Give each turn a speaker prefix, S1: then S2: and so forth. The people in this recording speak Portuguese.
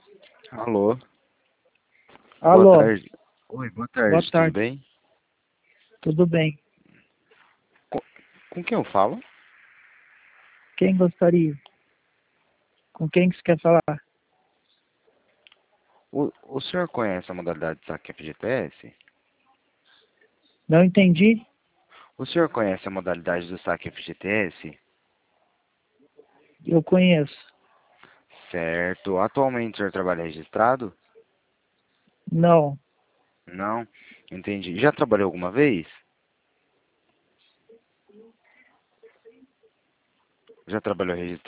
S1: Alô, boa
S2: Alô,
S1: tarde. Oi, boa
S2: boa
S1: tarde, tudo
S2: tarde,
S1: bem?
S2: tudo bem?
S1: Com, com quem eu falo?
S2: Quem gostaria? Com quem que você quer falar?
S1: O senhor conhece a modalidade de saque FGTS?
S2: Não entendi?
S1: O senhor conhece a modalidade do saque FGTS?
S2: Eu conheço.
S1: Certo. Atualmente o senhor trabalha registrado?
S2: Não,
S1: Não? Entendi. Já trabalhou alguma vez? Já trabalhou registrado?